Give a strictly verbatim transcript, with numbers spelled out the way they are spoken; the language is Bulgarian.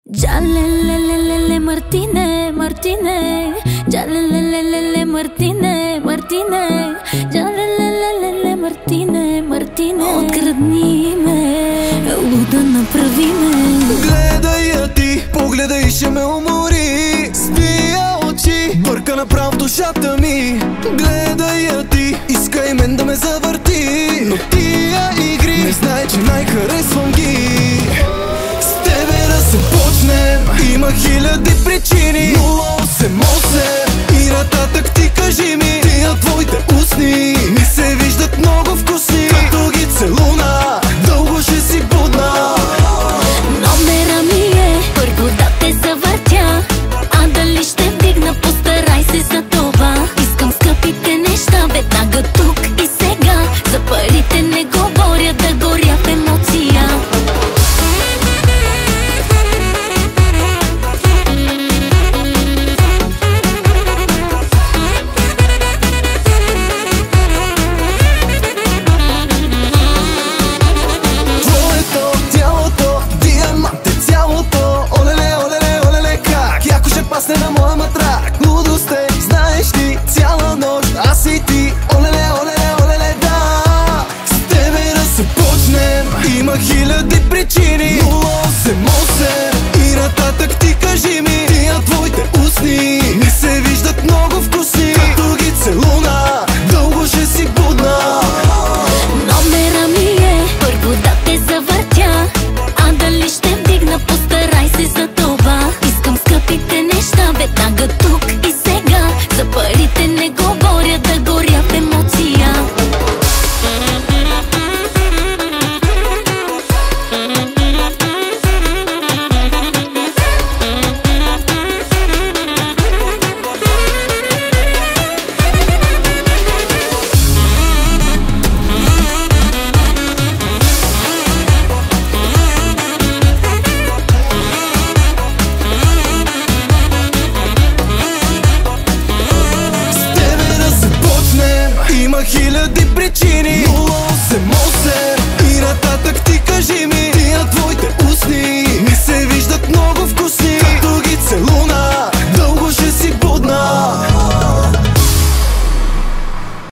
Giallelelelele Martine, Martine, Giallelelelele Martine, Martine, Giallelelelele Martine, Martine. Открадни ме, луда направи ме. Гледай я ти, погледай и ще ме умори. С тия очи бърка направо в душата ми. Гледай я ти, искай мен да ме завърти. Но тия игри не знае, че най-харесвам ги. С тебе да се почнем, има хиляди причини. нула осем осем и нататък ти кажи ми. Тия твоите устни ми се виждат много вкусни. Като ги целуна, дълго ще си будна. Номера ми е първо да те завъртя, а дали ще вдигна, постарай се за това. Искам скъпите неща веднага тук и сега. За парите не говоря, да горя в емоция. Пасне на моя матрак, лудост е, знаеш ти, цяла нощ, аз и ти, олеле, олеле, олеле, да. С тебе да се почнем, има хиляди причини. нула осем осем и нататък ти кажи ми. Тия твоите устни ми се виждат много вкусни. Като ги целуна, дълго ще си будна. Номера ми е първо да те завъртя, а дали ще вдигна, постарай се за това. Искам скъпите неща веднага тук и сега. За парите не говоря, да горя в емоция. Има хиляди причини. нула осем осем